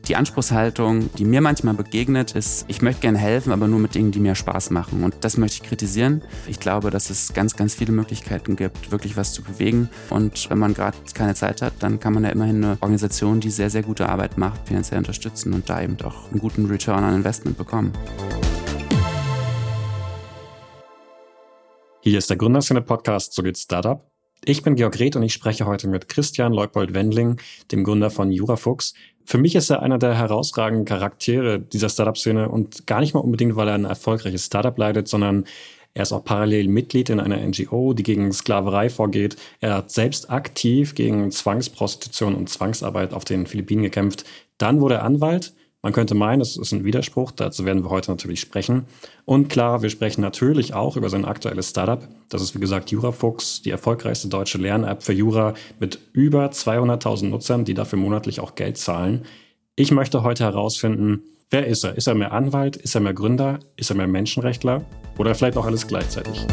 Die Anspruchshaltung, die mir manchmal begegnet, ist, ich möchte gerne helfen, aber nur mit Dingen, die mir Spaß machen. Und das möchte ich kritisieren. Ich glaube, dass es ganz, ganz viele Möglichkeiten gibt, wirklich was zu bewegen. Und wenn man gerade keine Zeit hat, dann kann man ja immerhin eine Organisation, die sehr, sehr gute Arbeit macht, finanziell unterstützen und da eben auch einen guten Return on Investment bekommen. Hier ist der Gründerszene-Podcast So geht Startup. Ich bin Georg Reth und ich spreche heute mit Christian Leupold-Wendling, dem Gründer von Jurafuchs. Für mich ist er einer der herausragenden Charaktere dieser Startup-Szene und gar nicht mal unbedingt, weil er ein erfolgreiches Startup leitet, sondern er ist auch parallel Mitglied in einer NGO, die gegen Sklaverei vorgeht. Er hat selbst aktiv gegen Zwangsprostitution und Zwangsarbeit auf den Philippinen gekämpft. Dann wurde er Anwalt. Man könnte meinen, es ist ein Widerspruch, dazu werden wir heute natürlich sprechen. Und klar, wir sprechen natürlich auch über sein aktuelles Startup. Das ist wie gesagt Jurafuchs, die erfolgreichste deutsche Lern-App für Jura mit über 200.000 Nutzern, die dafür monatlich auch Geld zahlen. Ich möchte heute herausfinden, wer ist er? Ist er mehr Anwalt? Ist er mehr Gründer? Ist er mehr Menschenrechtler? Oder vielleicht auch alles gleichzeitig?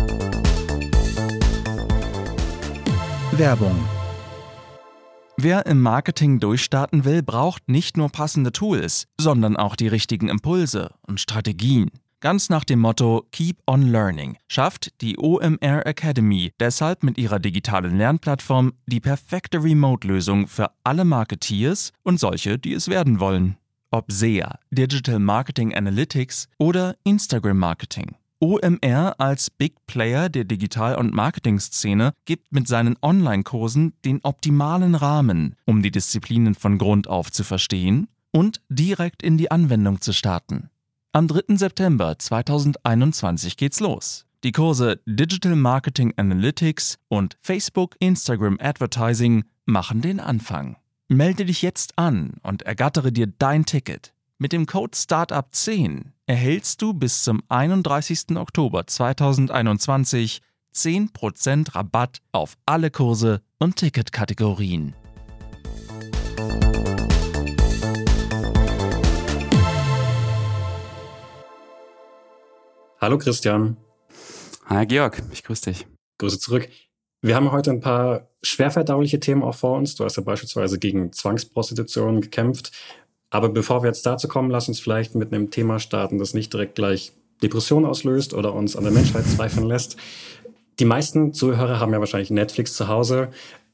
Werbung. Wer im Marketing durchstarten will, braucht nicht nur passende Tools, sondern auch die richtigen Impulse und Strategien. Ganz nach dem Motto Keep on Learning schafft die OMR Academy deshalb mit ihrer digitalen Lernplattform die perfekte Remote-Lösung für alle Marketeers und solche, die es werden wollen. Ob SEA, Digital Marketing Analytics oder Instagram Marketing. OMR als Big Player der Digital- und Marketing-Szene gibt mit seinen Online-Kursen den optimalen Rahmen, um die Disziplinen von Grund auf zu verstehen und direkt in die Anwendung zu starten. Am 3. September 2021 geht's los. Die Kurse Digital Marketing Analytics und Facebook-Instagram Advertising machen den Anfang. Melde dich jetzt an und ergattere dir dein Ticket. Mit dem Code STARTUP10 erhältst du bis zum 31. Oktober 2021 10% Rabatt auf alle Kurse und Ticketkategorien. Hallo Christian. Hi Georg, ich grüße dich. Grüße zurück. Wir haben heute ein paar schwerverdauliche Themen auch vor uns. Du hast ja beispielsweise gegen Zwangsprostitution gekämpft. Aber bevor wir jetzt dazu kommen, lass uns vielleicht mit einem Thema starten, das nicht direkt gleich Depression auslöst oder uns an der Menschheit zweifeln lässt. Die meisten Zuhörer haben ja wahrscheinlich Netflix zu Hause.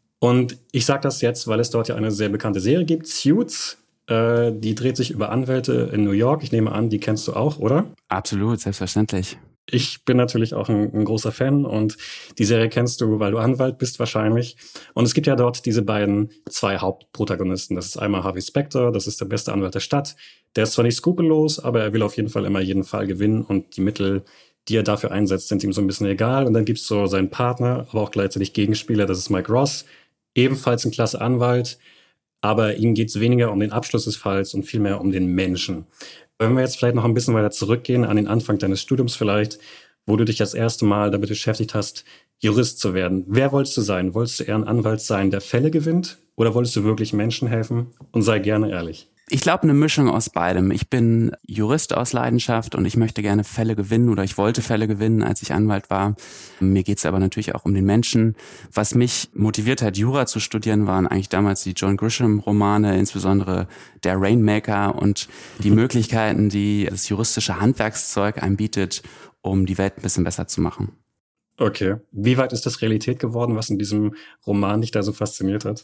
Und ich sage das jetzt, weil es dort ja eine sehr bekannte Serie gibt, Suits. Die dreht sich über Anwälte in New York. Ich nehme an, die kennst du auch, oder? Absolut, selbstverständlich. Ich bin natürlich auch ein großer Fan und die Serie kennst du, weil du Anwalt bist wahrscheinlich. Und es gibt ja dort diese zwei Hauptprotagonisten. Das ist einmal Harvey Specter, das ist der beste Anwalt der Stadt. Der ist zwar nicht skrupellos, aber er will auf jeden Fall immer jeden Fall gewinnen und die Mittel, die er dafür einsetzt, sind ihm so ein bisschen egal. Und dann gibt's so seinen Partner, aber auch gleichzeitig Gegenspieler, das ist Mike Ross, ebenfalls ein klasse Anwalt. Aber ihm geht's weniger um den Abschluss des Falls und vielmehr um den Menschen. Wenn wir jetzt vielleicht noch ein bisschen weiter zurückgehen, an den Anfang deines Studiums vielleicht, wo du dich das erste Mal damit beschäftigt hast, Jurist zu werden. Wer wolltest du sein? Wolltest du eher ein Anwalt sein, der Fälle gewinnt? Oder wolltest du wirklich Menschen helfen? Und sei gerne ehrlich. Ich glaube, eine Mischung aus beidem. Ich bin Jurist aus Leidenschaft und ich möchte gerne Fälle gewinnen oder ich wollte Fälle gewinnen, als ich Anwalt war. Mir geht's aber natürlich auch um den Menschen. Was mich motiviert hat, Jura zu studieren, waren eigentlich damals die John Grisham-Romane, insbesondere der Rainmaker und die Möglichkeiten, die das juristische Handwerkszeug einem bietet, um die Welt ein bisschen besser zu machen. Okay. Wie weit ist das Realität geworden, was in diesem Roman dich da so fasziniert hat?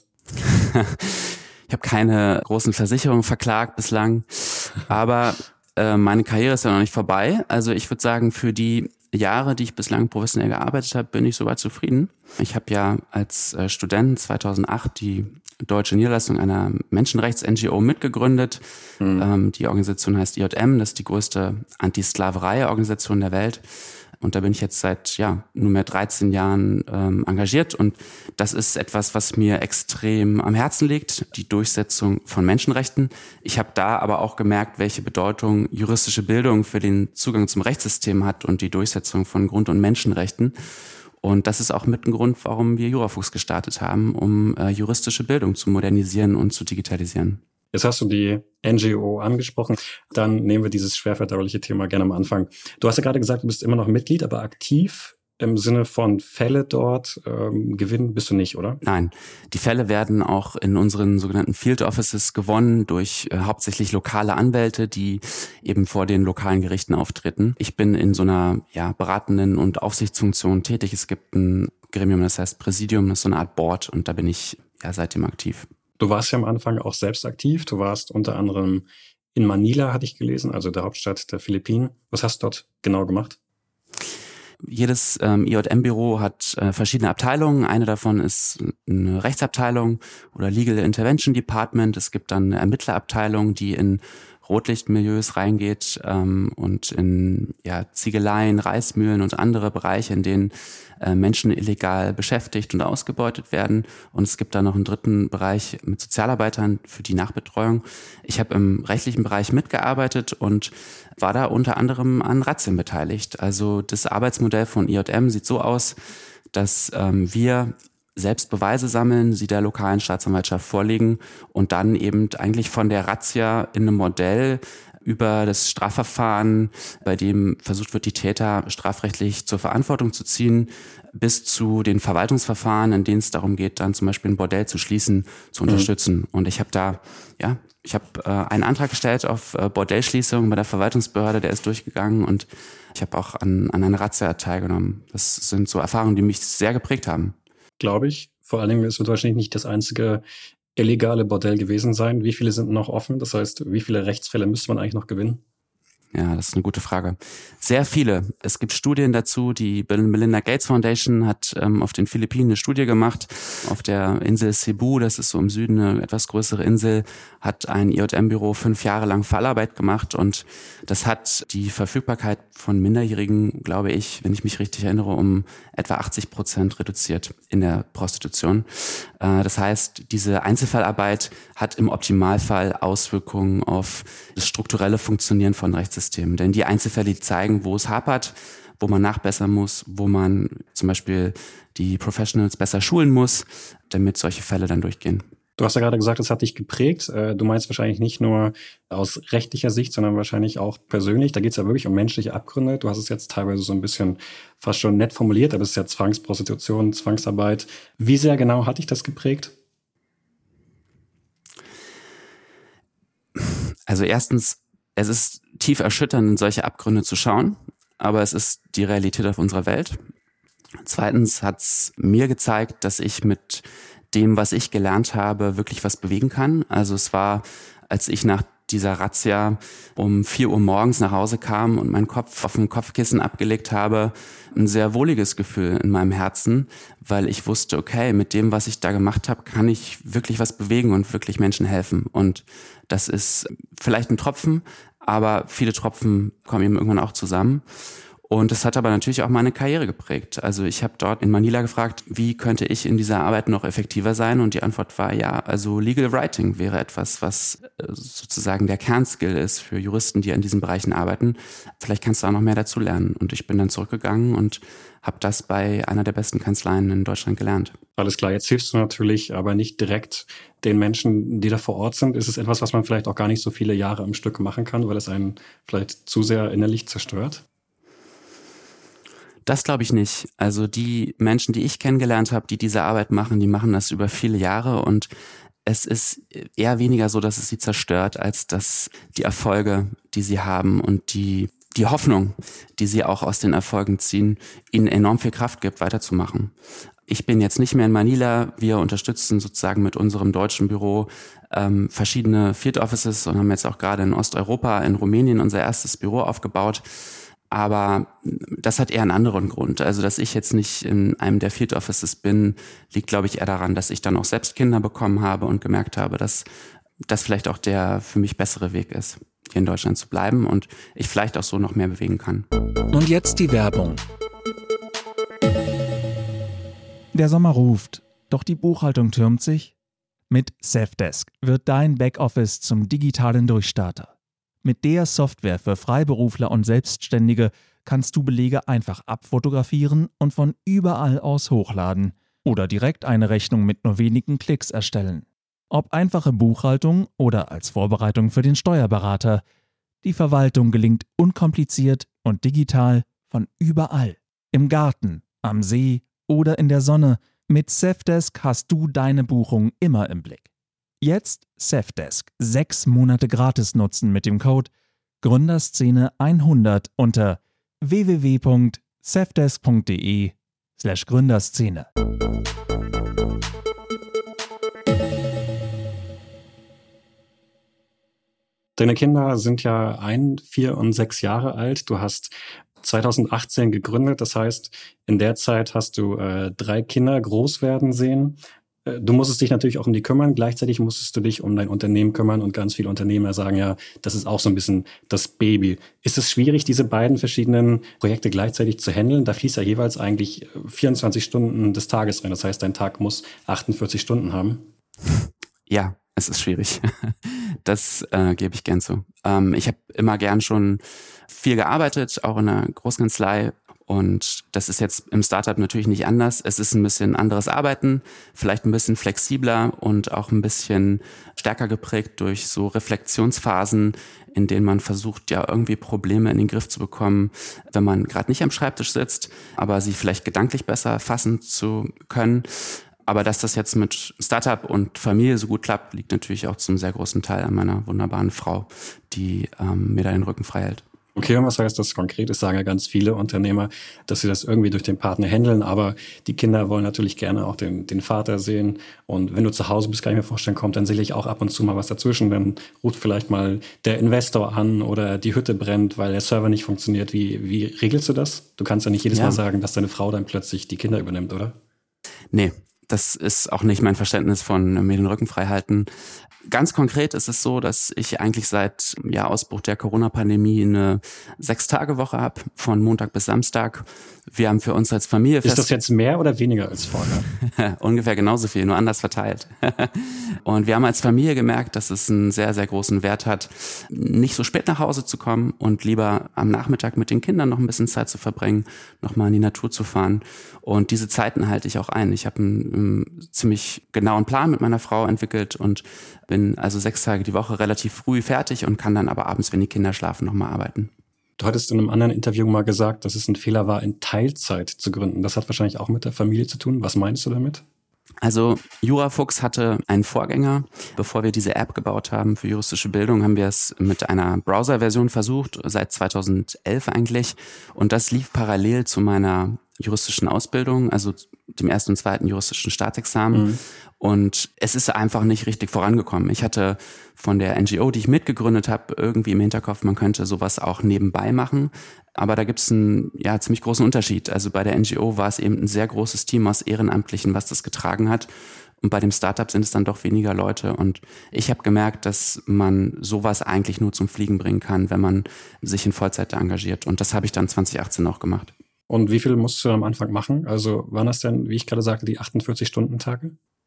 Ich habe keine großen Versicherungen verklagt bislang, aber meine Karriere ist ja noch nicht vorbei. Also ich würde sagen, für die Jahre, die ich bislang professionell gearbeitet habe, bin ich soweit zufrieden. Ich habe ja als Student 2008 die deutsche Niederlassung einer Menschenrechts-NGO mitgegründet. Die Organisation heißt IJM, das ist die größte Anti-Sklaverei-Organisation der Welt. Und da bin ich jetzt seit nunmehr 13 Jahren engagiert. Und das ist etwas, was mir extrem am Herzen liegt, die Durchsetzung von Menschenrechten. Ich habe da aber auch gemerkt, welche Bedeutung juristische Bildung für den Zugang zum Rechtssystem hat und die Durchsetzung von Grund- und Menschenrechten. Und das ist auch mit ein Grund, warum wir Jurafuchs gestartet haben, um juristische Bildung zu modernisieren und zu digitalisieren. Jetzt hast du die NGO angesprochen. Dann nehmen wir dieses schwerverdauliche Thema gerne am Anfang. Du hast ja gerade gesagt, du bist immer noch Mitglied, aber aktiv im Sinne von Fälle dort gewinnen bist du nicht, oder? Nein, die Fälle werden auch in unseren sogenannten Field Offices gewonnen durch hauptsächlich lokale Anwälte, die eben vor den lokalen Gerichten auftreten. Ich bin in so einer beratenden und Aufsichtsfunktion tätig. Es gibt ein Gremium, das heißt Präsidium, das ist so eine Art Board und da bin ich seitdem aktiv. Du warst ja am Anfang auch selbst aktiv. Du warst unter anderem in Manila, hatte ich gelesen, also der Hauptstadt der Philippinen. Was hast du dort genau gemacht? Jedes IJM-Büro hat verschiedene Abteilungen. Eine davon ist eine Rechtsabteilung oder Legal Intervention Department. Es gibt dann eine Ermittlerabteilung, die in Rotlichtmilieus reingeht und in Ziegeleien, Reismühlen und andere Bereiche, in denen Menschen illegal beschäftigt und ausgebeutet werden. Und es gibt da noch einen dritten Bereich mit Sozialarbeitern für die Nachbetreuung. Ich habe im rechtlichen Bereich mitgearbeitet und war da unter anderem an Razzien beteiligt. Also das Arbeitsmodell von IJM sieht so aus, dass wir selbst Beweise sammeln, sie der lokalen Staatsanwaltschaft vorlegen und dann eben eigentlich von der Razzia in einem Modell über das Strafverfahren, bei dem versucht wird, die Täter strafrechtlich zur Verantwortung zu ziehen, bis zu den Verwaltungsverfahren, in denen es darum geht, dann zum Beispiel ein Bordell zu schließen, zu unterstützen. Und ich habe einen Antrag gestellt auf Bordellschließung bei der Verwaltungsbehörde, der ist durchgegangen und ich habe auch an einer Razzia teilgenommen. Das sind so Erfahrungen, die mich sehr geprägt haben. Glaube ich. Vor allen Dingen, es wird wahrscheinlich nicht das einzige illegale Bordell gewesen sein. Wie viele sind noch offen? Das heißt, wie viele Rechtsfälle müsste man eigentlich noch gewinnen? Ja, das ist eine gute Frage. Sehr viele. Es gibt Studien dazu. Die Bill & Melinda Gates Foundation hat auf den Philippinen eine Studie gemacht. Auf der Insel Cebu, das ist so im Süden eine etwas größere Insel, hat ein IJM-Büro 5 Jahre lang Fallarbeit gemacht und das hat die Verfügbarkeit von Minderjährigen, glaube ich, wenn ich mich richtig erinnere, um etwa 80% reduziert in der Prostitution. Das heißt, diese Einzelfallarbeit hat im Optimalfall Auswirkungen auf das strukturelle Funktionieren von Rechtssystemen. Denn die Einzelfälle zeigen, wo es hapert, wo man nachbessern muss, wo man zum Beispiel die Professionals besser schulen muss, damit solche Fälle dann durchgehen. Du hast ja gerade gesagt, es hat dich geprägt. Du meinst wahrscheinlich nicht nur aus rechtlicher Sicht, sondern wahrscheinlich auch persönlich. Da geht es ja wirklich um menschliche Abgründe. Du hast es jetzt teilweise so ein bisschen fast schon nett formuliert, aber es ist ja Zwangsprostitution, Zwangsarbeit. Wie sehr genau hat dich das geprägt? Also erstens, es ist tief erschütternd, in solche Abgründe zu schauen, aber es ist die Realität auf unserer Welt. Zweitens hat es mir gezeigt, dass ich mit dem, was ich gelernt habe, wirklich was bewegen kann. Also es war, als ich nach dieser Razzia um 4 Uhr morgens nach Hause kam und meinen Kopf auf dem Kopfkissen abgelegt habe, ein sehr wohliges Gefühl in meinem Herzen, weil ich wusste, okay, mit dem, was ich da gemacht habe, kann ich wirklich was bewegen und wirklich Menschen helfen. Und das ist vielleicht ein Tropfen, aber viele Tropfen kommen eben irgendwann auch zusammen. Und das hat aber natürlich auch meine Karriere geprägt. Also ich habe dort in Manila gefragt, wie könnte ich in dieser Arbeit noch effektiver sein? Und die Antwort war ja, also Legal Writing wäre etwas, was sozusagen der Kernskill ist für Juristen, die an diesen Bereichen arbeiten. Vielleicht kannst du auch noch mehr dazu lernen. Und ich bin dann zurückgegangen und habe das bei einer der besten Kanzleien in Deutschland gelernt. Alles klar, jetzt hilfst du natürlich aber nicht direkt den Menschen, die da vor Ort sind. Ist es etwas, was man vielleicht auch gar nicht so viele Jahre am Stück machen kann, weil es einen vielleicht zu sehr innerlich zerstört? Das glaube ich nicht. Also die Menschen, die ich kennengelernt habe, die diese Arbeit machen, die machen das über viele Jahre und es ist eher weniger so, dass es sie zerstört, als dass die Erfolge, die sie haben und die Hoffnung, die sie auch aus den Erfolgen ziehen, ihnen enorm viel Kraft gibt, weiterzumachen. Ich bin jetzt nicht mehr in Manila. Wir unterstützen sozusagen mit unserem deutschen Büro verschiedene Field Offices und haben jetzt auch gerade in Osteuropa, in Rumänien, unser erstes Büro aufgebaut. Aber das hat eher einen anderen Grund. Also, dass ich jetzt nicht in einem der Field Offices bin, liegt, glaube ich, eher daran, dass ich dann auch selbst Kinder bekommen habe und gemerkt habe, dass das vielleicht auch der für mich bessere Weg ist, hier in Deutschland zu bleiben und ich vielleicht auch so noch mehr bewegen kann. Und jetzt die Werbung. Der Sommer ruft, doch die Buchhaltung türmt sich? Mit Safdesk wird dein Backoffice zum digitalen Durchstarter. Mit der Software für Freiberufler und Selbstständige kannst du Belege einfach abfotografieren und von überall aus hochladen oder direkt eine Rechnung mit nur wenigen Klicks erstellen. Ob einfache Buchhaltung oder als Vorbereitung für den Steuerberater, die Verwaltung gelingt unkompliziert und digital von überall. Im Garten, am See oder in der Sonne, mit Safdesk hast du deine Buchung immer im Blick. Jetzt Safdesk 6 Monate gratis nutzen mit dem Code Gründerszene 100 unter www.safdesk.de/Gründerszene. Deine Kinder sind ja 1, 4 und 6 Jahre alt. Du hast 2018 gegründet. Das heißt, in der Zeit hast du 3 Kinder groß werden sehen. Du musstest dich natürlich auch um die kümmern. Gleichzeitig musstest du dich um dein Unternehmen kümmern. Und ganz viele Unternehmer sagen ja, das ist auch so ein bisschen das Baby. Ist es schwierig, diese beiden verschiedenen Projekte gleichzeitig zu handeln? Da fließt ja jeweils eigentlich 24 Stunden des Tages rein. Das heißt, dein Tag muss 48 Stunden haben. Ja, es ist schwierig. Das gebe ich gern zu. Ich habe immer gern schon viel gearbeitet, auch in einer Großkanzlei. Und das ist jetzt im Startup natürlich nicht anders. Es ist ein bisschen anderes Arbeiten, vielleicht ein bisschen flexibler und auch ein bisschen stärker geprägt durch so Reflexionsphasen, in denen man versucht, ja irgendwie Probleme in den Griff zu bekommen, wenn man gerade nicht am Schreibtisch sitzt, aber sie vielleicht gedanklich besser fassen zu können. Aber dass das jetzt mit Startup und Familie so gut klappt, liegt natürlich auch zum sehr großen Teil an meiner wunderbaren Frau, die mir da den Rücken frei hält. Okay, und was heißt das konkret? Das sagen ja ganz viele Unternehmer, dass sie das irgendwie durch den Partner handeln, aber die Kinder wollen natürlich gerne auch den Vater sehen. Und wenn du zu Hause bist, kann ich mir vorstellen, kommt dann sicherlich auch ab und zu mal was dazwischen. Dann ruft vielleicht mal der Investor an oder die Hütte brennt, weil der Server nicht funktioniert. Wie regelst du das? Du kannst ja nicht jedes Mal sagen, dass deine Frau dann plötzlich die Kinder übernimmt, oder? Nee, das ist auch nicht mein Verständnis von mir den Rücken frei halten. Ganz konkret ist es so, dass ich eigentlich seit Ausbruch der Corona-Pandemie eine 6-Tage-Woche habe, von Montag bis Samstag. Wir haben für uns als Familie Ist das jetzt mehr oder weniger als vorher? Ungefähr genauso viel, nur anders verteilt. Und wir haben als Familie gemerkt, dass es einen sehr, sehr großen Wert hat, nicht so spät nach Hause zu kommen und lieber am Nachmittag mit den Kindern noch ein bisschen Zeit zu verbringen, nochmal in die Natur zu fahren. Und diese Zeiten halte ich auch ein. Ich habe einen ziemlich genauen Plan mit meiner Frau entwickelt und bin also 6 Tage die Woche relativ früh fertig und kann dann aber abends, wenn die Kinder schlafen, nochmal arbeiten. Du hattest in einem anderen Interview mal gesagt, dass es ein Fehler war, in Teilzeit zu gründen. Das hat wahrscheinlich auch mit der Familie zu tun. Was meinst du damit? Also Jurafuchs hatte einen Vorgänger. Bevor wir diese App gebaut haben für juristische Bildung, haben wir es mit einer Browser-Version versucht, seit 2011 eigentlich. Und das lief parallel zu meiner juristischen Ausbildung, also dem 1. und 2. juristischen Staatsexamen. Mhm. Und es ist einfach nicht richtig vorangekommen. Ich hatte von der NGO, die ich mitgegründet habe, irgendwie im Hinterkopf, man könnte sowas auch nebenbei machen. Aber da gibt es einen ziemlich großen Unterschied. Also bei der NGO war es eben ein sehr großes Team aus Ehrenamtlichen, was das getragen hat. Und bei dem Startup sind es dann doch weniger Leute. Und ich habe gemerkt, dass man sowas eigentlich nur zum Fliegen bringen kann, wenn man sich in Vollzeit engagiert. Und das habe ich dann 2018 auch gemacht. Und wie viel musst du am Anfang machen? Also waren das denn, wie ich gerade sagte, die 48-Stunden-Tage?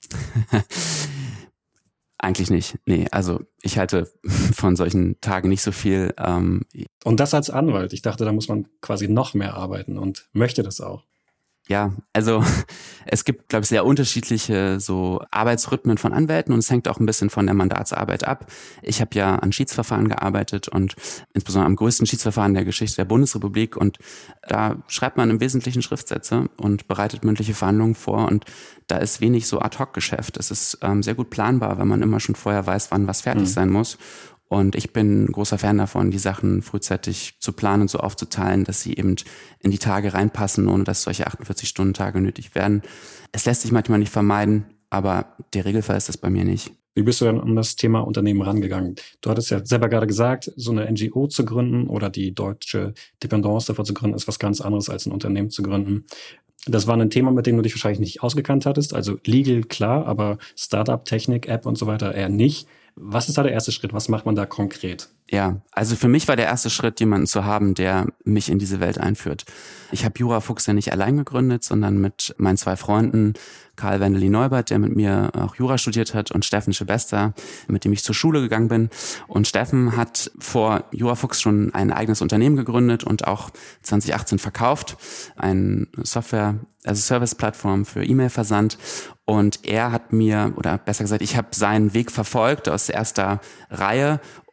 Eigentlich nicht. Nee, also ich halte von solchen Tagen nicht so viel. Und das als Anwalt? Ich dachte, da muss man quasi noch mehr arbeiten und möchte das auch. Ja, also es gibt, glaube ich, sehr unterschiedliche so Arbeitsrhythmen von Anwälten und es hängt auch ein bisschen von der Mandatsarbeit ab. Ich habe ja an Schiedsverfahren gearbeitet und insbesondere am größten Schiedsverfahren der Geschichte der Bundesrepublik und da schreibt man im Wesentlichen Schriftsätze und bereitet mündliche Verhandlungen vor und da ist wenig so Ad-Hoc-Geschäft. Es ist sehr gut planbar, weil man immer schon vorher weiß, wann was fertig sein muss. Und ich bin ein großer Fan davon, die Sachen frühzeitig zu planen und so aufzuteilen, dass sie eben in die Tage reinpassen, ohne dass solche 48-Stunden-Tage nötig werden. Es lässt sich manchmal nicht vermeiden, aber der Regelfall ist das bei mir nicht. Wie bist du denn an das Thema Unternehmen rangegangen? Du hattest ja selber gerade gesagt, so eine NGO zu gründen oder die deutsche Dependance davor zu gründen, ist was ganz anderes als ein Unternehmen zu gründen. Das war ein Thema, mit dem du dich wahrscheinlich nicht ausgekannt hattest. Also legal klar, aber Startup, Technik, App und so weiter eher nicht. Was ist da der erste Schritt? Was macht man da konkret? Ja, also für mich war der erste Schritt, jemanden zu haben, der mich in diese Welt einführt. Ich habe Jurafuchs ja nicht allein gegründet, sondern mit meinen 2 Freunden, Karl Wendeli-Neubert, der mit mir auch Jura studiert hat, und Steffen Schebester, mit dem ich zur Schule gegangen bin. Und Steffen hat vor Jurafuchs schon ein eigenes Unternehmen gegründet und auch 2018 verkauft, eine Software-as-a-Service-Plattform für E-Mail-Versand. Und er hat mir, oder besser gesagt, ich habe seinen Weg verfolgt aus erster Reihe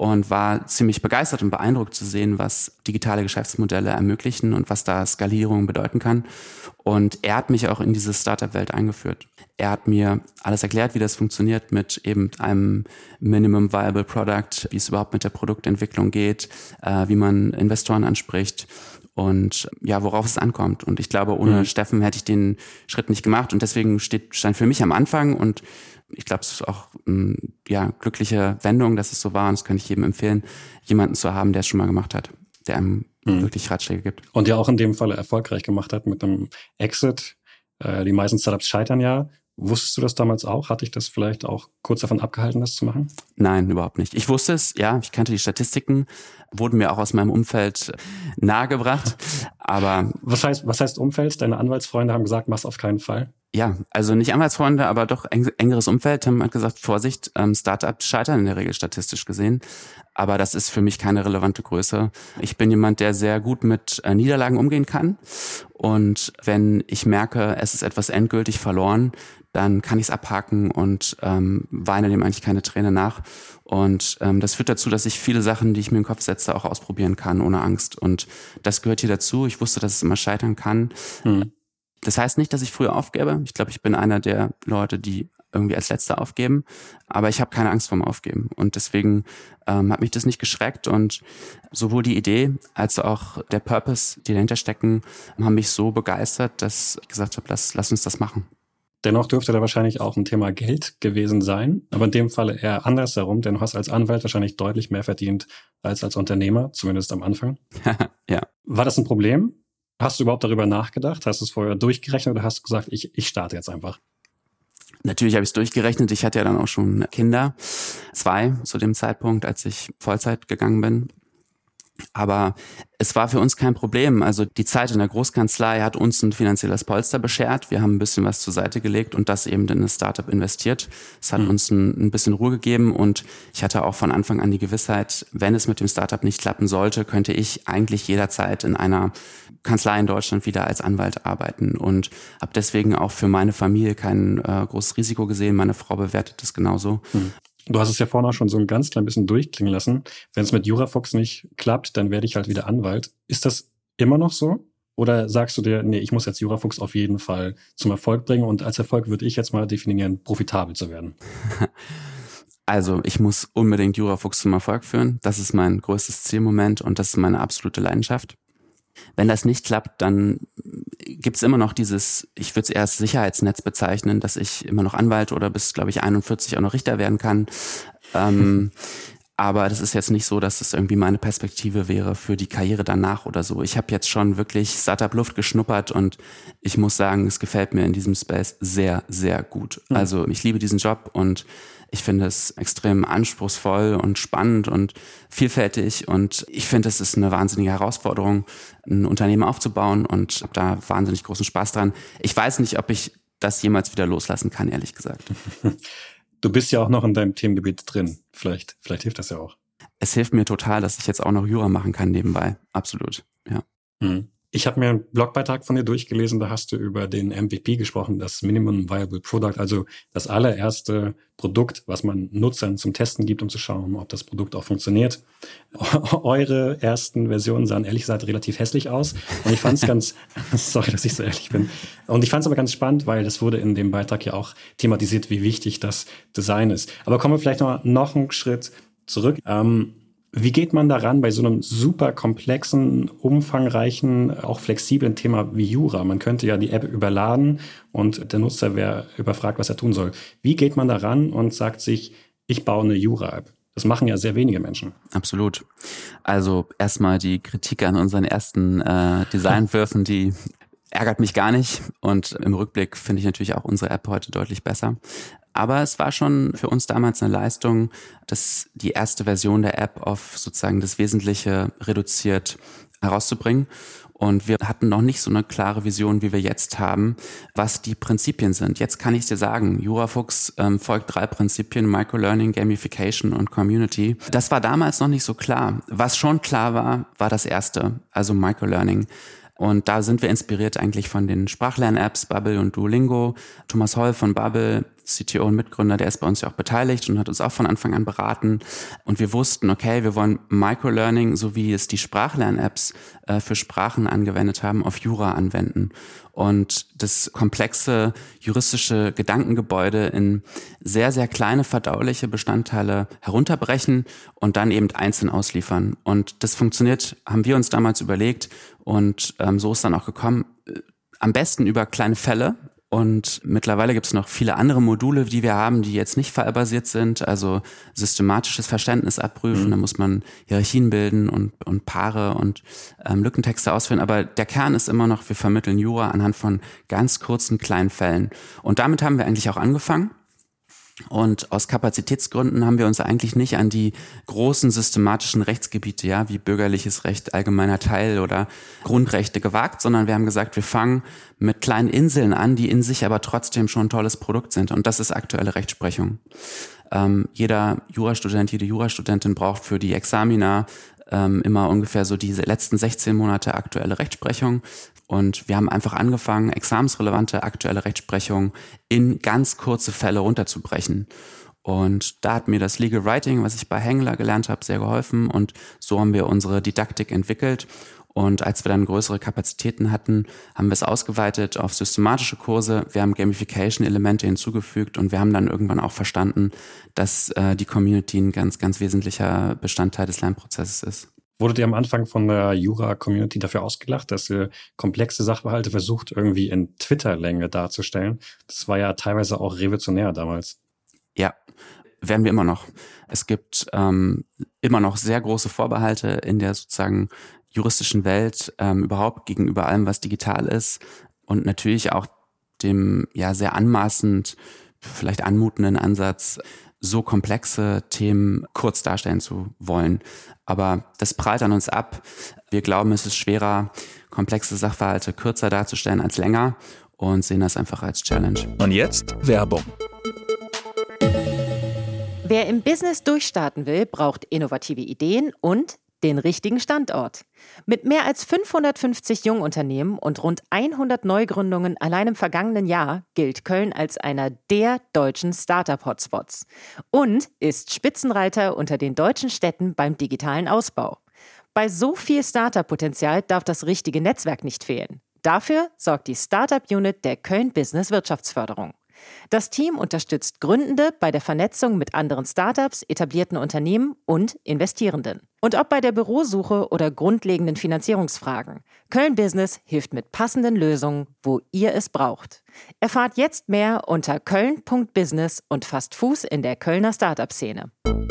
und war ziemlich begeistert und beeindruckt zu sehen, was digitale Geschäftsmodelle ermöglichen und was da Skalierung bedeuten kann. Und er hat mich auch in diese Startup-Welt eingeführt. Er hat mir alles erklärt, wie das funktioniert mit eben einem Minimum Viable Product, wie es überhaupt mit der Produktentwicklung geht, wie man Investoren anspricht und ja, worauf es ankommt. Und ich glaube, ohne Steffen hätte ich den Schritt nicht gemacht und deswegen stand für mich am Anfang und ich glaube, es ist auch glückliche Wendung, dass es so war und das kann ich jedem empfehlen, jemanden zu haben, der es schon mal gemacht hat, der einem wirklich Ratschläge gibt. Und ja auch in dem Falle erfolgreich gemacht hat mit einem Exit. Die meisten Startups scheitern ja. Wusstest du das damals auch? Hatte ich das vielleicht auch kurz davon abgehalten, das zu machen? Nein, überhaupt nicht. Ich wusste es, ja, ich kannte die Statistiken, wurden mir auch aus meinem Umfeld nahegebracht, aber... Was heißt Umfeld? Deine Anwaltsfreunde haben gesagt, mach's auf keinen Fall? Ja, also nicht Anwaltsfreunde, aber doch engeres Umfeld haben gesagt, Vorsicht, Startups scheitern in der Regel statistisch gesehen. Aber das ist für mich keine relevante Größe. Ich bin jemand, der sehr gut mit Niederlagen umgehen kann. Und wenn ich merke, es ist etwas endgültig verloren, dann kann ich es abhaken und weine dem eigentlich keine Träne nach. Und das führt dazu, dass ich viele Sachen, die ich mir in den Kopf setze, auch ausprobieren kann, ohne Angst. Und das gehört hier dazu. Ich wusste, dass es immer scheitern kann. Das heißt nicht, dass ich früher aufgebe. Ich glaube, ich bin einer der Leute, die irgendwie als Letzter aufgeben. Aber ich habe keine Angst vorm Aufgeben. Und deswegen hat mich das nicht geschreckt. Und sowohl die Idee als auch der Purpose, die dahinter stecken, haben mich so begeistert, dass ich gesagt habe, lass uns das machen. Dennoch dürfte da wahrscheinlich auch ein Thema Geld gewesen sein. Aber in dem Falle eher andersherum, denn du hast als Anwalt wahrscheinlich deutlich mehr verdient als Unternehmer, zumindest am Anfang. Ja. War das ein Problem? Hast du überhaupt darüber nachgedacht? Hast du es vorher durchgerechnet oder hast du gesagt, ich starte jetzt einfach? Natürlich habe ich es durchgerechnet. Ich hatte ja dann auch schon Kinder, 2 zu dem Zeitpunkt, als ich Vollzeit gegangen bin. Aber es war für uns kein Problem. Also die Zeit in der Großkanzlei hat uns ein finanzielles Polster beschert. Wir haben ein bisschen was zur Seite gelegt und das eben in ein Startup investiert. Es hat uns ein bisschen Ruhe gegeben und ich hatte auch von Anfang an die Gewissheit, wenn es mit dem Startup nicht klappen sollte, könnte ich eigentlich jederzeit in einer Kanzlei in Deutschland wieder als Anwalt arbeiten und habe deswegen auch für meine Familie kein großes Risiko gesehen. Meine Frau bewertet das genauso. Du hast es ja vorhin auch schon so ein ganz klein bisschen durchklingen lassen. Wenn es mit Jurafox nicht klappt, dann werde ich halt wieder Anwalt. Ist das immer noch so? Oder sagst du dir, nee, ich muss jetzt Jurafox auf jeden Fall zum Erfolg bringen und als Erfolg würde ich jetzt mal definieren, profitabel zu werden? Also ich muss unbedingt Jurafox zum Erfolg führen. Das ist mein größtes Ziel im Moment und das ist meine absolute Leidenschaft. Wenn das nicht klappt, dann gibt's immer noch dieses, ich würde es eher als Sicherheitsnetz bezeichnen, dass ich immer noch Anwalt oder bis, glaube ich, 41 auch noch Richter werden kann. Aber das ist jetzt nicht so, dass das irgendwie meine Perspektive wäre für die Karriere danach oder so. Ich habe jetzt schon wirklich Startup-Luft geschnuppert und ich muss sagen, es gefällt mir in diesem Space sehr, sehr gut. Also ich liebe diesen Job und ich finde es extrem anspruchsvoll und spannend und vielfältig und ich finde, es ist eine wahnsinnige Herausforderung, ein Unternehmen aufzubauen und habe da wahnsinnig großen Spaß dran. Ich weiß nicht, ob ich das jemals wieder loslassen kann, ehrlich gesagt. Du bist ja auch noch in deinem Themengebiet drin. Vielleicht hilft das ja auch. Es hilft mir total, dass ich jetzt auch noch Jura machen kann nebenbei. Absolut, ja. Ich habe mir einen Blogbeitrag von dir durchgelesen, da hast du über den MVP gesprochen, das Minimum Viable Product, also das allererste Produkt, was man Nutzern zum Testen gibt, um zu schauen, ob das Produkt auch funktioniert. Eure ersten Versionen sahen ehrlich gesagt relativ hässlich aus und ich fand es ganz, sorry, dass ich so ehrlich bin, und ich fand es aber ganz spannend, weil das wurde in dem Beitrag ja auch thematisiert, wie wichtig das Design ist. Aber kommen wir vielleicht noch einen Schritt zurück. Wie geht man daran bei so einem super komplexen, umfangreichen, auch flexiblen Thema wie Jura? Man könnte ja die App überladen und der Nutzer wäre überfragt, was er tun soll. Wie geht man daran und sagt sich, ich baue eine Jura-App? Das machen ja sehr wenige Menschen. Absolut. Also erstmal die Kritik an unseren ersten Designentwürfen, die ärgert mich gar nicht. Und im Rückblick finde ich natürlich auch unsere App heute deutlich besser. Aber es war schon für uns damals eine Leistung, dass die erste Version der App auf sozusagen das Wesentliche reduziert herauszubringen. Und wir hatten noch nicht so eine klare Vision, wie wir jetzt haben, was die Prinzipien sind. Jetzt kann ich es dir sagen, Jurafox folgt 3 Prinzipien, Microlearning, Gamification und Community. Das war damals noch nicht so klar. Was schon klar war, war das erste, also Microlearning. Und da sind wir inspiriert eigentlich von den Sprachlern-Apps Babbel und Duolingo. Thomas Holl von Babbel CTO und Mitgründer, der ist bei uns ja auch beteiligt und hat uns auch von Anfang an beraten. Und wir wussten, okay, wir wollen Microlearning, so wie es die Sprachlern-Apps für Sprachen angewendet haben, auf Jura anwenden. Und das komplexe juristische Gedankengebäude in sehr, sehr kleine verdauliche Bestandteile herunterbrechen und dann eben einzeln ausliefern. Und das funktioniert, haben wir uns damals überlegt und so ist dann auch gekommen, am besten über kleine Fälle. Und mittlerweile gibt es noch viele andere Module, die wir haben, die jetzt nicht fallbasiert sind, also systematisches Verständnis abprüfen, da muss man Hierarchien bilden und Paare und Lückentexte ausführen, aber der Kern ist immer noch, wir vermitteln Jura anhand von ganz kurzen kleinen Fällen. Und damit haben wir eigentlich auch angefangen. Und aus Kapazitätsgründen haben wir uns eigentlich nicht an die großen systematischen Rechtsgebiete, ja, wie bürgerliches Recht, allgemeiner Teil oder Grundrechte gewagt, sondern wir haben gesagt, wir fangen mit kleinen Inseln an, die in sich aber trotzdem schon ein tolles Produkt sind. Und das ist aktuelle Rechtsprechung. Jeder Jurastudent, jede Jurastudentin braucht für die Examina immer ungefähr so diese letzten 16 Monate aktuelle Rechtsprechung. Und wir haben einfach angefangen, examensrelevante aktuelle Rechtsprechung in ganz kurze Fälle runterzubrechen. Und da hat mir das Legal Writing, was ich bei Hengler gelernt habe, sehr geholfen. Und so haben wir unsere Didaktik entwickelt. Und als wir dann größere Kapazitäten hatten, haben wir es ausgeweitet auf systematische Kurse. Wir haben Gamification-Elemente hinzugefügt und wir haben dann irgendwann auch verstanden, dass die Community ein ganz, ganz wesentlicher Bestandteil des Lernprozesses ist. Wurdet ihr am Anfang von der Jura-Community dafür ausgelacht, dass ihr komplexe Sachverhalte versucht, irgendwie in Twitter-Länge darzustellen? Das war ja teilweise auch revolutionär damals. Ja, werden wir immer noch. Es gibt immer noch sehr große Vorbehalte in der sozusagen juristischen Welt überhaupt gegenüber allem, was digital ist und natürlich auch dem ja sehr anmaßend, vielleicht anmutenden Ansatz, so komplexe Themen kurz darstellen zu wollen. Aber das prallt an uns ab. Wir glauben, es ist schwerer, komplexe Sachverhalte kürzer darzustellen als länger und sehen das einfach als Challenge. Und jetzt Werbung. Wer im Business durchstarten will, braucht innovative Ideen und den richtigen Standort. Mit mehr als 550 Jungunternehmen und rund 100 Neugründungen allein im vergangenen Jahr gilt Köln als einer der deutschen Startup-Hotspots und ist Spitzenreiter unter den deutschen Städten beim digitalen Ausbau. Bei so viel Startup-Potenzial darf das richtige Netzwerk nicht fehlen. Dafür sorgt die Startup-Unit der Köln Business Wirtschaftsförderung. Das Team unterstützt Gründende bei der Vernetzung mit anderen Startups, etablierten Unternehmen und Investierenden. Und ob bei der Bürosuche oder grundlegenden Finanzierungsfragen, Köln Business hilft mit passenden Lösungen, wo ihr es braucht. Erfahrt jetzt mehr unter köln.business und fasst Fuß in der Kölner Startup-Szene.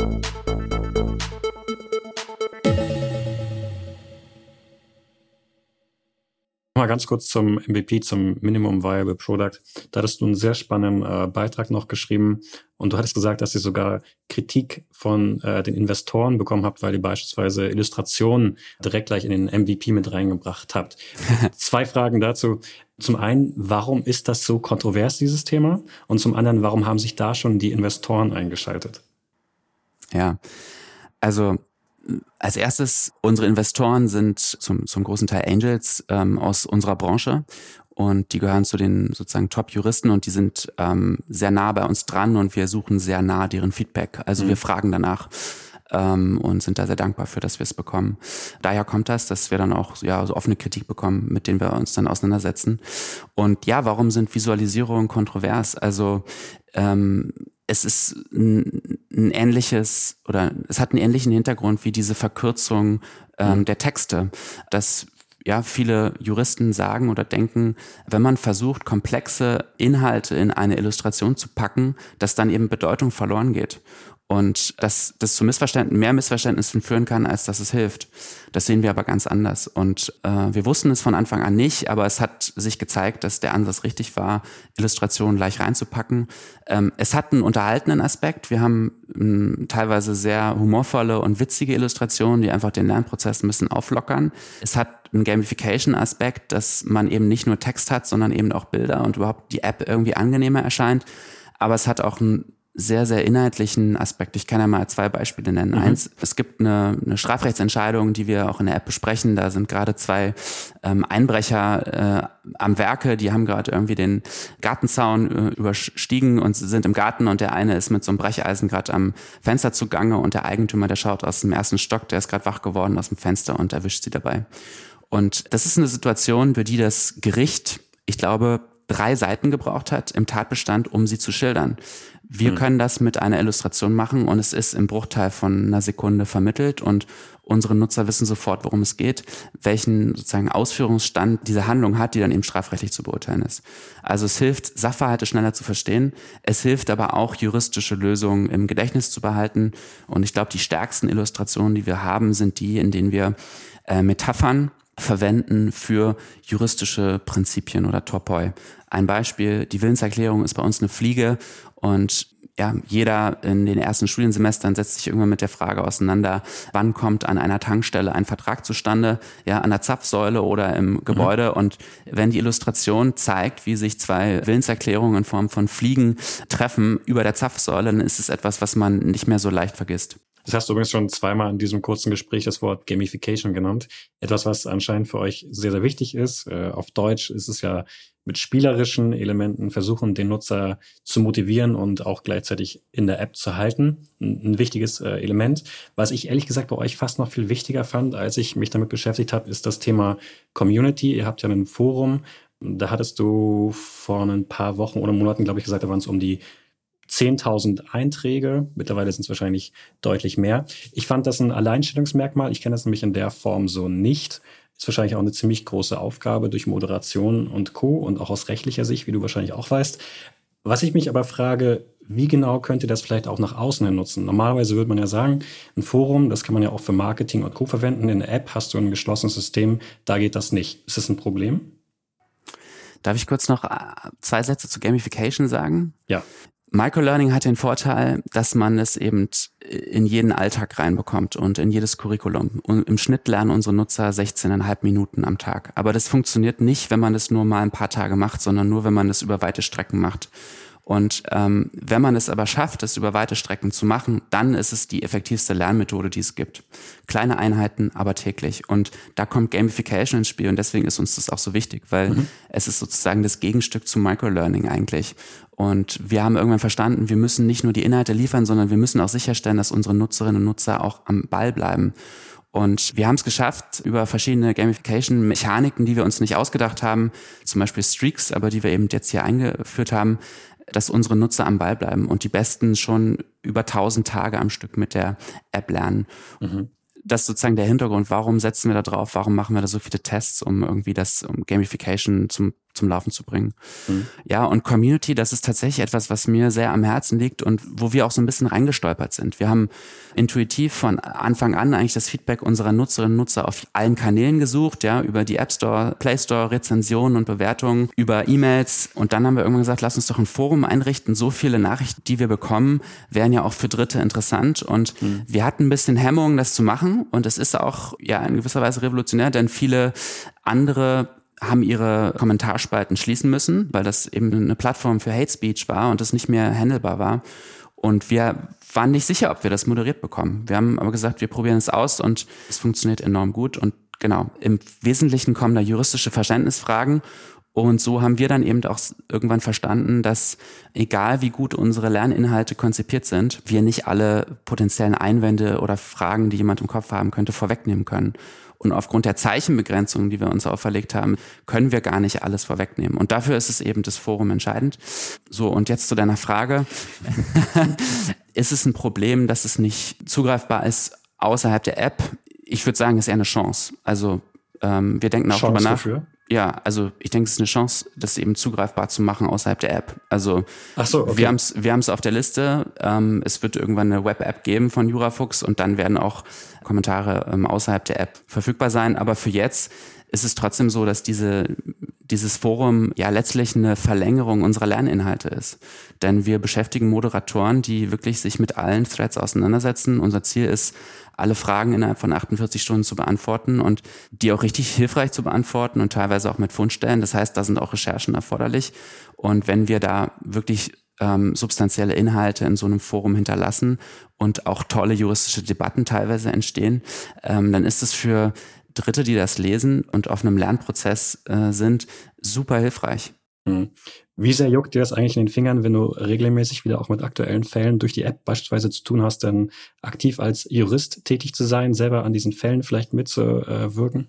Mal ganz kurz zum MVP, zum Minimum Viable Product. Da hattest du einen sehr spannenden Beitrag noch geschrieben und du hattest gesagt, dass ihr sogar Kritik von den Investoren bekommen habt, weil ihr beispielsweise Illustrationen direkt gleich in den MVP mit reingebracht habt. 2 Fragen dazu. Zum einen, warum ist das so kontrovers, dieses Thema? Und zum anderen, warum haben sich da schon die Investoren eingeschaltet? Ja, also als erstes, unsere Investoren sind zum großen Teil Angels aus unserer Branche und die gehören zu den sozusagen Top-Juristen und die sind sehr nah bei uns dran und wir suchen sehr nah deren Feedback. Also wir fragen danach und sind da sehr dankbar für, dass wir es bekommen. Daher kommt das, dass wir dann auch ja so offene Kritik bekommen, mit denen wir uns dann auseinandersetzen. Und ja, warum sind Visualisierungen kontrovers? Also es ist ein ähnliches oder es hat einen ähnlichen Hintergrund wie diese Verkürzung der Texte, dass ja viele Juristen sagen oder denken, wenn man versucht, komplexe Inhalte in eine Illustration zu packen, dass dann eben Bedeutung verloren geht. Und dass das zu mehr Missverständnissen führen kann, als dass es hilft. Das sehen wir aber ganz anders. Und wir wussten es von Anfang an nicht, aber es hat sich gezeigt, dass der Ansatz richtig war, Illustrationen gleich reinzupacken. Es hat einen unterhaltenden Aspekt. Wir haben teilweise sehr humorvolle und witzige Illustrationen, die einfach den Lernprozess ein bisschen auflockern. Es hat einen Gamification-Aspekt, dass man eben nicht nur Text hat, sondern eben auch Bilder und überhaupt die App irgendwie angenehmer erscheint. Aber es hat auch einen sehr, sehr inhaltlichen Aspekt. Ich kann ja mal 2 Beispiele nennen. Eins, es gibt eine Strafrechtsentscheidung, die wir auch in der App besprechen. Da sind gerade 2 Einbrecher am Werke, die haben gerade irgendwie den Gartenzaun überstiegen und sind im Garten, und der eine ist mit so einem Brecheisen gerade am Fenster zugange, und der Eigentümer, der schaut aus dem 1. Stock, der ist gerade wach geworden aus dem Fenster und erwischt sie dabei. Und das ist eine Situation, für die das Gericht, ich glaube, 3 Seiten gebraucht hat im Tatbestand, um sie zu schildern. Wir können das mit einer Illustration machen, und es ist im Bruchteil von einer Sekunde vermittelt, und unsere Nutzer wissen sofort, worum es geht, welchen sozusagen Ausführungsstand diese Handlung hat, die dann eben strafrechtlich zu beurteilen ist. Also es hilft, Sachverhalte schneller zu verstehen. Es hilft aber auch, juristische Lösungen im Gedächtnis zu behalten. Und ich glaube, die stärksten Illustrationen, die wir haben, sind die, in denen wir Metaphern verwenden für juristische Prinzipien oder Topoi. Ein Beispiel, die Willenserklärung ist bei uns eine Fliege, und ja, jeder in den ersten Studiensemestern setzt sich irgendwann mit der Frage auseinander, wann kommt an einer Tankstelle ein Vertrag zustande, ja, an der Zapfsäule oder im Gebäude. Und wenn die Illustration zeigt, wie sich 2 Willenserklärungen in Form von Fliegen treffen über der Zapfsäule, dann ist es etwas, was man nicht mehr so leicht vergisst. Das hast du übrigens schon 2-mal in diesem kurzen Gespräch das Wort Gamification genannt. Etwas, was anscheinend für euch sehr, sehr wichtig ist. Auf Deutsch ist es ja mit spielerischen Elementen versuchen, den Nutzer zu motivieren und auch gleichzeitig in der App zu halten. Ein wichtiges Element. Was ich ehrlich gesagt bei euch fast noch viel wichtiger fand, als ich mich damit beschäftigt habe, ist das Thema Community. Ihr habt ja ein Forum. Da hattest du vor ein paar Wochen oder Monaten, glaube ich, gesagt, da waren es um die 10.000 Einträge. Mittlerweile sind es wahrscheinlich deutlich mehr. Ich fand das ein Alleinstellungsmerkmal. Ich kenne das nämlich in der Form so nicht. Ist wahrscheinlich auch eine ziemlich große Aufgabe durch Moderation und Co. und auch aus rechtlicher Sicht, wie du wahrscheinlich auch weißt. Was ich mich aber frage, wie genau könnt ihr das vielleicht auch nach außen hin nutzen? Normalerweise würde man ja sagen, ein Forum, das kann man ja auch für Marketing und Co. verwenden. In der App hast du ein geschlossenes System, da geht das nicht. Ist das ein Problem? Darf ich kurz noch 2 Sätze zu Gamification sagen? Ja. Microlearning hat den Vorteil, dass man es eben in jeden Alltag reinbekommt und in jedes Curriculum. Und im Schnitt lernen unsere Nutzer 16,5 Minuten am Tag. Aber das funktioniert nicht, wenn man es nur mal ein paar Tage macht, sondern nur, wenn man es über weite Strecken macht. Und wenn man es aber schafft, es über weite Strecken zu machen, dann ist es die effektivste Lernmethode, die es gibt. Kleine Einheiten, aber täglich. Und da kommt Gamification ins Spiel, und deswegen ist uns das auch so wichtig, weil es ist sozusagen das Gegenstück zu Microlearning eigentlich. Und wir haben irgendwann verstanden, wir müssen nicht nur die Inhalte liefern, sondern wir müssen auch sicherstellen, dass unsere Nutzerinnen und Nutzer auch am Ball bleiben. Und wir haben es geschafft, über verschiedene Gamification-Mechaniken, die wir uns nicht ausgedacht haben, zum Beispiel Streaks, aber die wir eben jetzt hier eingeführt haben, dass unsere Nutzer am Ball bleiben und die Besten schon über 1000 Tage am Stück mit der App lernen. Das ist sozusagen der Hintergrund. Warum setzen wir da drauf? Warum machen wir da so viele Tests, um irgendwie um Gamification zum Laufen zu bringen? Ja, und Community, das ist tatsächlich etwas, was mir sehr am Herzen liegt und wo wir auch so ein bisschen reingestolpert sind. Wir haben intuitiv von Anfang an eigentlich das Feedback unserer Nutzerinnen und Nutzer auf allen Kanälen gesucht, ja, über die App Store, Play Store, Rezensionen und Bewertungen, über E-Mails, und dann haben wir irgendwann gesagt, lass uns doch ein Forum einrichten. So viele Nachrichten, die wir bekommen, wären ja auch für Dritte interessant, und wir hatten ein bisschen Hemmung, das zu machen, und es ist auch ja in gewisser Weise revolutionär, denn viele andere haben ihre Kommentarspalten schließen müssen, weil das eben eine Plattform für Hate Speech war und das nicht mehr handelbar war. Und wir waren nicht sicher, ob wir das moderiert bekommen. Wir haben aber gesagt, wir probieren es aus, und es funktioniert enorm gut. Und genau, im Wesentlichen kommen da juristische Verständnisfragen. Und so haben wir dann eben auch irgendwann verstanden, dass egal wie gut unsere Lerninhalte konzipiert sind, wir nicht alle potenziellen Einwände oder Fragen, die jemand im Kopf haben könnte, vorwegnehmen können. Und aufgrund der Zeichenbegrenzung, die wir uns auferlegt haben, können wir gar nicht alles vorwegnehmen. Und dafür ist es eben das Forum entscheidend. So, und jetzt zu deiner Frage. Ist es ein Problem, dass es nicht zugreifbar ist außerhalb der App? Ich würde sagen, es ist eher eine Chance. Also wir denken auch darüber nach. Wofür? Ja, also ich denke, es ist eine Chance, das eben zugreifbar zu machen außerhalb der App. Also ach so, okay. Wir haben es auf der Liste. Es wird irgendwann eine Web-App geben von Jurafuchs, und dann werden auch Kommentare außerhalb der App verfügbar sein. Aber für jetzt ist es trotzdem so, dass dieses Forum ja letztlich eine Verlängerung unserer Lerninhalte ist. Denn wir beschäftigen Moderatoren, die wirklich sich mit allen Threads auseinandersetzen. Unser Ziel ist, alle Fragen innerhalb von 48 Stunden zu beantworten und die auch richtig hilfreich zu beantworten und teilweise auch mit Fundstellen. Das heißt, da sind auch Recherchen erforderlich. Und wenn wir da wirklich substanzielle Inhalte in so einem Forum hinterlassen und auch tolle juristische Debatten teilweise entstehen, dann ist es für Dritte, die das lesen und auf einem Lernprozess sind, super hilfreich. Wie sehr juckt dir das eigentlich in den Fingern, wenn du regelmäßig wieder auch mit aktuellen Fällen durch die App beispielsweise zu tun hast, denn aktiv als Jurist tätig zu sein, selber an diesen Fällen vielleicht mitzuwirken?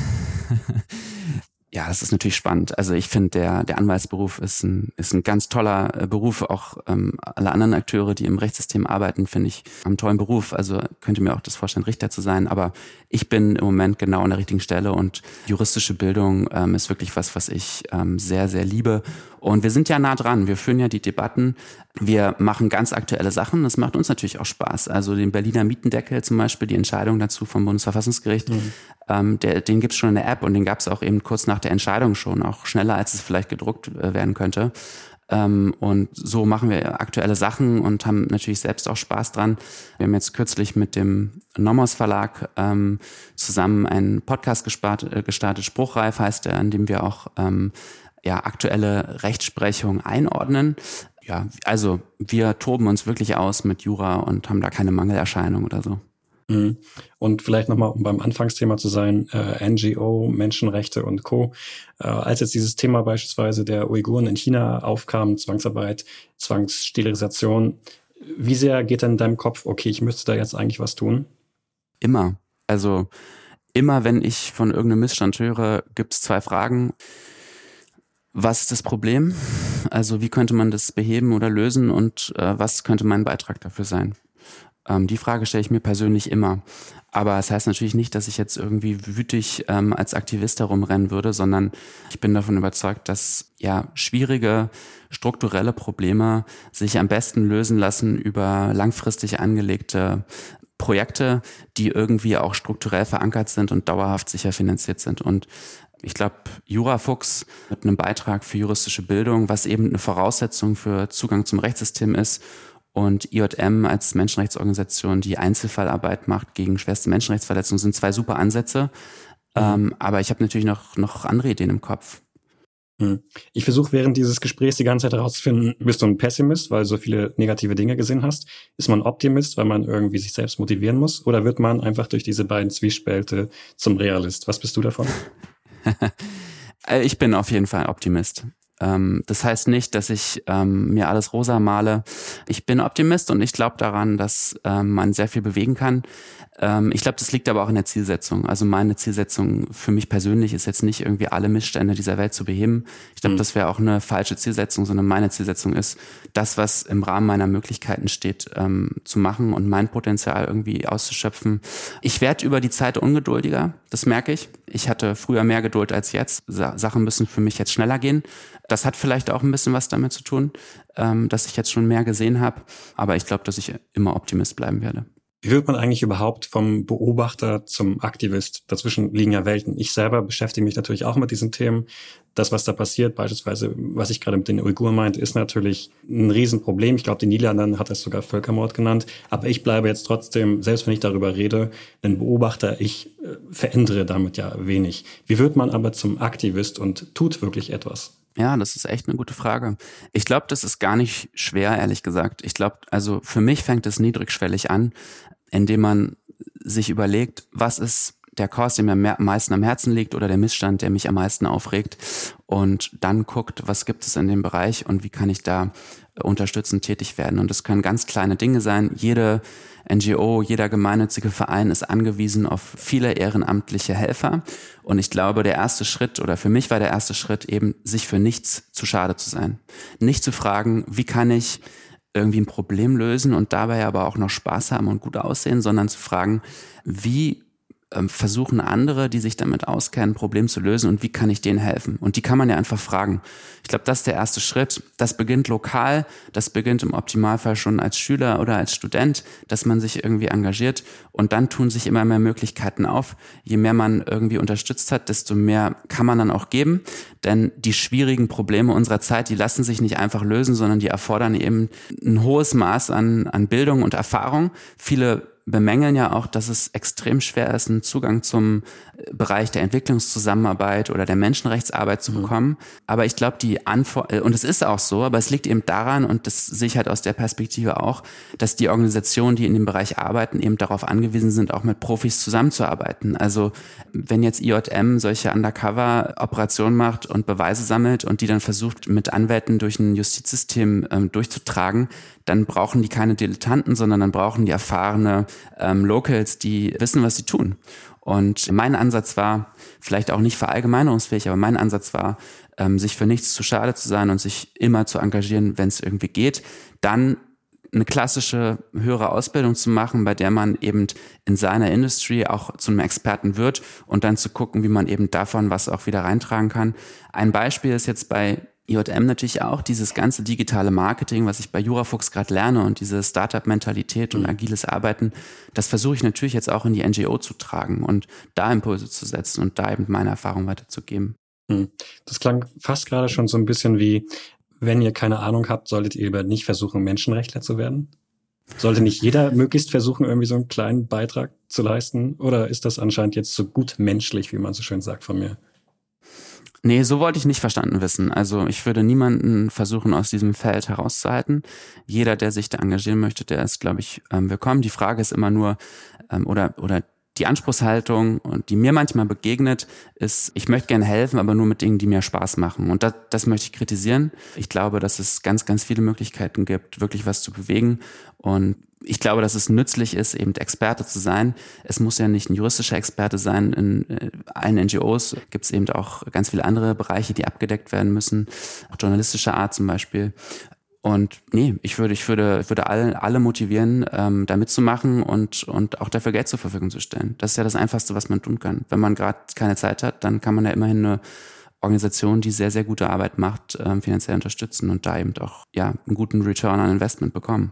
Ja, das ist natürlich spannend. Also ich finde, der Anwaltsberuf ist ein ganz toller Beruf. Auch alle anderen Akteure, die im Rechtssystem arbeiten, finde ich einen tollen Beruf. Also könnte mir auch das vorstellen, Richter zu sein. Aber ich bin im Moment genau an der richtigen Stelle und juristische Bildung ist wirklich was ich sehr, sehr liebe. Und wir sind ja nah dran. Wir führen ja die Debatten. Wir machen ganz aktuelle Sachen. Das macht uns natürlich auch Spaß. Also den Berliner Mietendeckel zum Beispiel, die Entscheidung dazu vom Bundesverfassungsgericht, den gibt's schon in der App und den gab's auch eben kurz nach der Entscheidung schon, auch schneller, als es vielleicht gedruckt werden könnte. Und so machen wir aktuelle Sachen und haben natürlich selbst auch Spaß dran. Wir haben jetzt kürzlich mit dem Nomos Verlag zusammen einen Podcast gestartet, Spruchreif heißt der, in dem wir auch aktuelle Rechtsprechung einordnen. Ja, also wir toben uns wirklich aus mit Jura und haben da keine Mangelerscheinung oder so. Und vielleicht nochmal, um beim Anfangsthema zu sein, NGO, Menschenrechte und Co. Als jetzt dieses Thema beispielsweise der Uiguren in China aufkam, Zwangsarbeit, Zwangssterilisation, wie sehr geht denn in deinem Kopf, okay, ich müsste da jetzt eigentlich was tun? Immer. Also immer, wenn ich von irgendeinem Missstand höre, gibt es 2 Fragen. Was ist das Problem? Also wie könnte man das beheben oder lösen und was könnte mein Beitrag dafür sein? Die Frage stelle ich mir persönlich immer. Aber es heißt natürlich nicht, dass ich jetzt irgendwie wütig als Aktivist herumrennen würde, sondern ich bin davon überzeugt, dass schwierige strukturelle Probleme sich am besten lösen lassen über langfristig angelegte Projekte, die irgendwie auch strukturell verankert sind und dauerhaft sicher finanziert sind. Und ich glaube, Jurafuchs mit einem Beitrag für juristische Bildung, was eben eine Voraussetzung für Zugang zum Rechtssystem ist, und IJM als Menschenrechtsorganisation, die Einzelfallarbeit macht gegen schwerste Menschenrechtsverletzungen, sind 2 super Ansätze. Aber ich habe natürlich noch andere Ideen im Kopf. Ich versuche während dieses Gesprächs die ganze Zeit herauszufinden, bist du ein Pessimist, weil du so viele negative Dinge gesehen hast? Ist man Optimist, weil man irgendwie sich selbst motivieren muss? Oder wird man einfach durch diese beiden Zwiespälte zum Realist? Was bist du davon? Ich bin auf jeden Fall Optimist. Das heißt nicht, dass ich mir alles rosa male. Ich bin Optimist und ich glaube daran, dass man sehr viel bewegen kann. Ich glaube, das liegt aber auch in der Zielsetzung. Also meine Zielsetzung für mich persönlich ist jetzt nicht irgendwie alle Missstände dieser Welt zu beheben. Ich glaube, das wäre auch eine falsche Zielsetzung, sondern meine Zielsetzung ist, das, was im Rahmen meiner Möglichkeiten steht, zu machen und mein Potenzial irgendwie auszuschöpfen. Ich werde über die Zeit ungeduldiger, das merke ich. Ich hatte früher mehr Geduld als jetzt. Sachen müssen für mich jetzt schneller gehen. Das hat vielleicht auch ein bisschen was damit zu tun, dass ich jetzt schon mehr gesehen habe. Aber ich glaube, dass ich immer Optimist bleiben werde. Wie wird man eigentlich überhaupt vom Beobachter zum Aktivist? Dazwischen liegen ja Welten. Ich selber beschäftige mich natürlich auch mit diesen Themen. Das, was da passiert, beispielsweise, was ich gerade mit den Uiguren meinte, ist natürlich ein Riesenproblem. Ich glaube, die Niederlande hat das sogar Völkermord genannt. Aber ich bleibe jetzt trotzdem, selbst wenn ich darüber rede, ein Beobachter. Ich verändere damit ja wenig. Wie wird man aber zum Aktivist und tut wirklich etwas? Ja, das ist echt eine gute Frage. Ich glaube, das ist gar nicht schwer, ehrlich gesagt. Ich glaube, also für mich fängt es niedrigschwellig an, indem man sich überlegt, was ist der Kurs, der mir am meisten am Herzen liegt oder der Missstand, der mich am meisten aufregt und dann guckt, was gibt es in dem Bereich und wie kann ich da unterstützend tätig werden. Und das können ganz kleine Dinge sein. Jede NGO, jeder gemeinnützige Verein ist angewiesen auf viele ehrenamtliche Helfer. Und ich glaube, der erste Schritt oder für mich war der erste Schritt eben, sich für nichts zu schade zu sein. Nicht zu fragen, wie kann ich irgendwie ein Problem lösen und dabei aber auch noch Spaß haben und gut aussehen, sondern zu fragen, wie versuchen andere, die sich damit auskennen, ein Problem zu lösen und wie kann ich denen helfen? Und die kann man ja einfach fragen. Ich glaube, das ist der erste Schritt. Das beginnt lokal, das beginnt im Optimalfall schon als Schüler oder als Student, dass man sich irgendwie engagiert und dann tun sich immer mehr Möglichkeiten auf. Je mehr man irgendwie unterstützt hat, desto mehr kann man dann auch geben, denn die schwierigen Probleme unserer Zeit, die lassen sich nicht einfach lösen, sondern die erfordern eben ein hohes Maß an Bildung und Erfahrung. Viele bemängeln ja auch, dass es extrem schwer ist, einen Zugang zum Bereich der Entwicklungszusammenarbeit oder der Menschenrechtsarbeit zu bekommen. Aber ich glaube, und es ist auch so, aber es liegt eben daran, und das sehe ich halt aus der Perspektive auch, dass die Organisationen, die in dem Bereich arbeiten, eben darauf angewiesen sind, auch mit Profis zusammenzuarbeiten. Also wenn jetzt IJM solche Undercover-Operationen macht und Beweise sammelt und die dann versucht, mit Anwälten durch ein Justizsystem durchzutragen, dann brauchen die keine Dilettanten, sondern dann brauchen die erfahrene Locals, die wissen, was sie tun. Und mein Ansatz war, vielleicht auch nicht verallgemeinerungsfähig, aber mein Ansatz war, sich für nichts zu schade zu sein und sich immer zu engagieren, wenn es irgendwie geht. Dann eine klassische höhere Ausbildung zu machen, bei der man eben in seiner Industry auch zu einem Experten wird und dann zu gucken, wie man eben davon was auch wieder reintragen kann. Ein Beispiel ist jetzt bei IJM natürlich auch dieses ganze digitale Marketing, was ich bei Jurafuchs gerade lerne und diese Startup-Mentalität und agiles Arbeiten, das versuche ich natürlich jetzt auch in die NGO zu tragen und da Impulse zu setzen und da eben meine Erfahrung weiterzugeben. Das klang fast gerade schon so ein bisschen wie, wenn ihr keine Ahnung habt, solltet ihr lieber nicht versuchen, Menschenrechtler zu werden? Sollte nicht jeder möglichst versuchen, irgendwie so einen kleinen Beitrag zu leisten? Oder ist das anscheinend jetzt so gut menschlich, wie man so schön sagt von mir? Nee, so wollte ich nicht verstanden wissen. Also ich würde niemanden versuchen, aus diesem Feld herauszuhalten. Jeder, der sich da engagieren möchte, der ist, glaube ich, willkommen. Die Frage ist immer nur, oder die Anspruchshaltung, und die mir manchmal begegnet, ist, ich möchte gerne helfen, aber nur mit Dingen, die mir Spaß machen. Und das möchte ich kritisieren. Ich glaube, dass es ganz, ganz viele Möglichkeiten gibt, wirklich was zu bewegen. Und ich glaube, dass es nützlich ist, eben Experte zu sein. Es muss ja nicht ein juristischer Experte sein. In allen NGOs gibt es eben auch ganz viele andere Bereiche, die abgedeckt werden müssen, auch journalistischer Art zum Beispiel. Und nee, ich würde alle motivieren, da mitzumachen und auch dafür Geld zur Verfügung zu stellen. Das ist ja das Einfachste, was man tun kann. Wenn man gerade keine Zeit hat, dann kann man ja immerhin eine Organisation, die sehr, sehr gute Arbeit macht, finanziell unterstützen und da eben auch einen guten Return on Investment bekommen.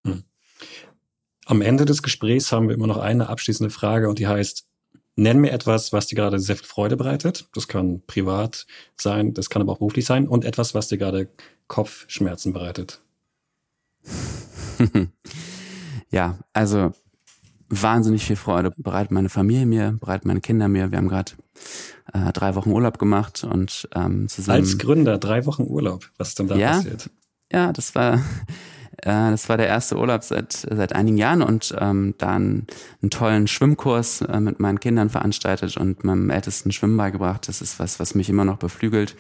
Am Ende des Gesprächs haben wir immer noch eine abschließende Frage und die heißt, nenn mir etwas, was dir gerade sehr viel Freude bereitet. Das kann privat sein, das kann aber auch beruflich sein und etwas, was dir gerade Kopfschmerzen bereitet. Ja, also wahnsinnig viel Freude bereitet meine Familie mir, bereitet meine Kinder mir. Wir haben gerade 3 Wochen Urlaub gemacht und zusammen. Als Gründer 3 Wochen Urlaub, was ist denn da passiert? Ja, das war der erste Urlaub seit einigen Jahren und dann einen tollen Schwimmkurs mit meinen Kindern veranstaltet und meinem ältesten Schwimmen beigebracht. Das ist was mich immer noch beflügelt.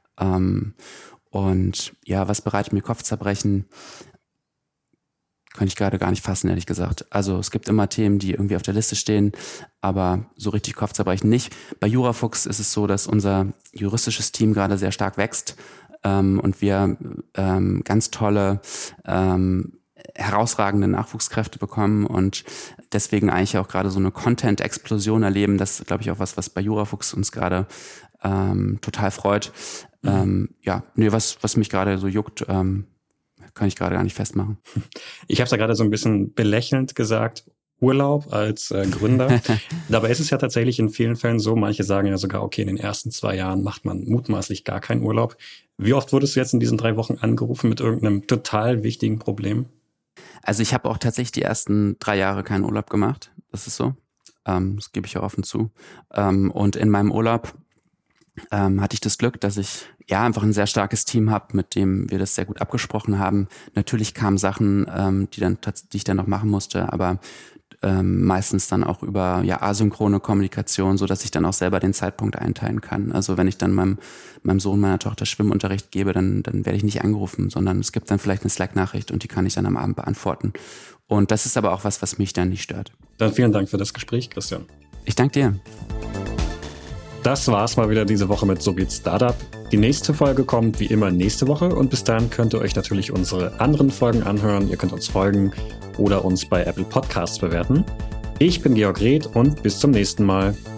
Und ja, was bereitet mir Kopfzerbrechen? Könnte ich gerade gar nicht fassen, ehrlich gesagt. Also es gibt immer Themen, die irgendwie auf der Liste stehen, aber so richtig Kopfzerbrechen nicht. Bei Jurafuchs ist es so, dass unser juristisches Team gerade sehr stark wächst. Und wir ganz tolle, herausragende Nachwuchskräfte bekommen und deswegen eigentlich auch gerade so eine Content-Explosion erleben. Das ist, glaube ich, auch was bei Jurafuchs uns gerade total freut. Was mich gerade so juckt, kann ich gerade gar nicht festmachen. Ich habe es ja gerade so ein bisschen belächelnd gesagt, Urlaub als Gründer. Dabei ist es ja tatsächlich in vielen Fällen so, manche sagen ja sogar, okay, in den ersten 2 Jahren macht man mutmaßlich gar keinen Urlaub. Wie oft wurdest du jetzt in diesen 3 Wochen angerufen mit irgendeinem total wichtigen Problem? Also ich habe auch tatsächlich die ersten 3 Jahre keinen Urlaub gemacht. Das ist so. Das gebe ich auch offen zu. Und in meinem Urlaub hatte ich das Glück, dass ich einfach ein sehr starkes Team habe, mit dem wir das sehr gut abgesprochen haben. Natürlich kamen Sachen, die ich dann noch machen musste, aber meistens dann auch über asynchrone Kommunikation, so dass ich dann auch selber den Zeitpunkt einteilen kann. Also wenn ich dann meinem Sohn, meiner Tochter Schwimmunterricht gebe, dann werde ich nicht angerufen, sondern es gibt dann vielleicht eine Slack-Nachricht und die kann ich dann am Abend beantworten. Und das ist aber auch was mich dann nicht stört. Dann vielen Dank für das Gespräch, Christian. Ich danke dir. Das war's mal wieder diese Woche mit So geht's Startup. Die nächste Folge kommt wie immer nächste Woche und bis dahin könnt ihr euch natürlich unsere anderen Folgen anhören. Ihr könnt uns folgen oder uns bei Apple Podcasts bewerten. Ich bin Georg Reth und bis zum nächsten Mal.